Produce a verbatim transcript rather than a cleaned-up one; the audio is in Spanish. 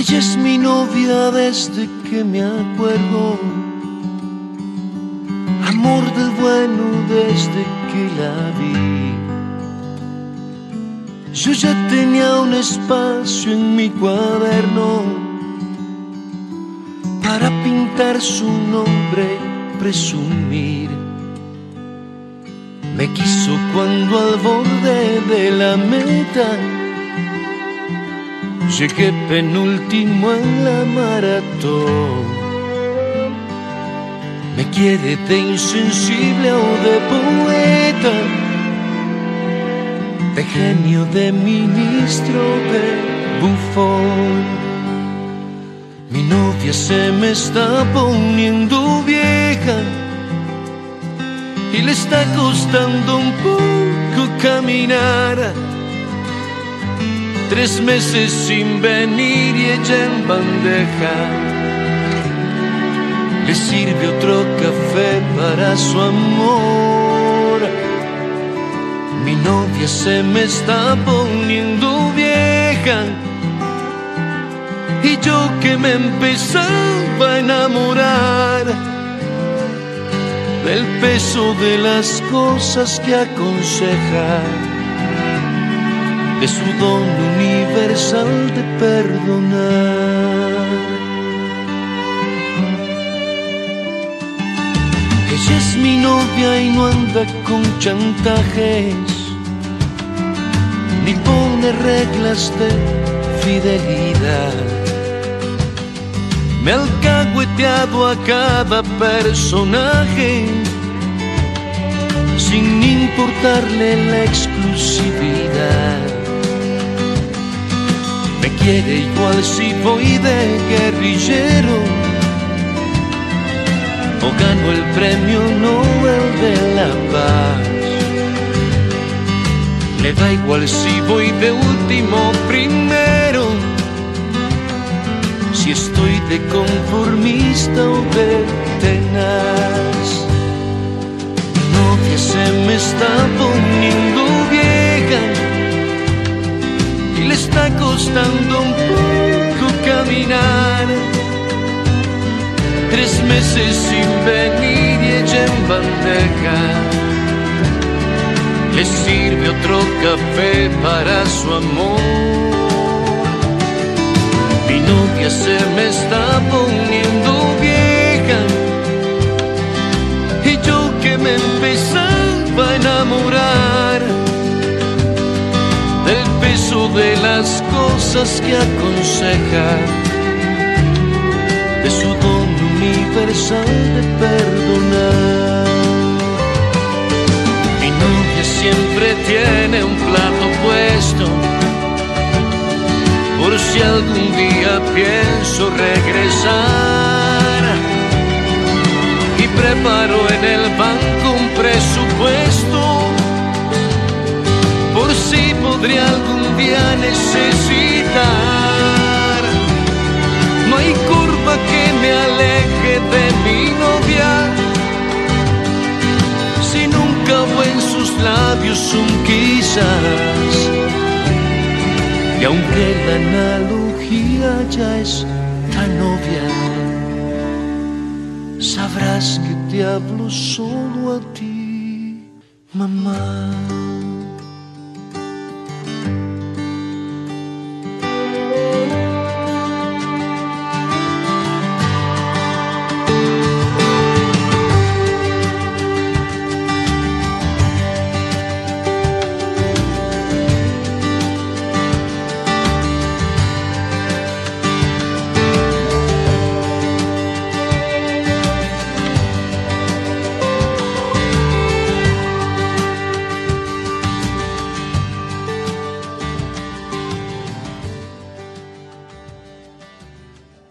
Ella es mi novia desde que me acuerdo, amor del bueno desde que la vi. Yo ya tenía un espacio en mi cuaderno para pintar su nombre, presumir. Me quiso cuando al borde de la meta llegué penúltimo en la maratón. Me quiere de insensible o de poeta, de genio, de ministro, de bufón. Mi novia se me está poniendo vieja y le está costando un poco caminar. Tres meses sin venir y ella en bandeja. Le sirve otro café para su amor. Mi novia se me está poniendo vieja y yo que me empezaba a enamorar del peso de las cosas que aconseja, de su don universal de perdonar. Ella es mi novia y no anda con chantajes, ni pone reglas de fidelidad. Me ha alcahueteado a cada personaje sin importarle la exclusividad. Me quiere igual si voy de guerrillero o gano el premio Nobel de la Paz. Le da igual si voy de último o primero, si estoy de conformista o de tenaz. Mi novia se me está poniendo vieja y le está costando un poco caminar. Tres meses sin venir y ella en bandeja. Le sirve otro café para su amor. Mi novia se me está poniendo vieja y yo que me empezaba a enamorar del peso de las cosas que aconseja, de su don universal de perdonar. Mi novia siempre tiene un plato puesto por si algún día pienso regresar, y preparo en el banco un presupuesto por si podría algún día necesitar. No hay curva que me aleje de mi novia, si nunca hubo en sus labios un quizás. Y aunque la analogía ya es tan obvia, sabrás que te hablo solo a ti, mamá.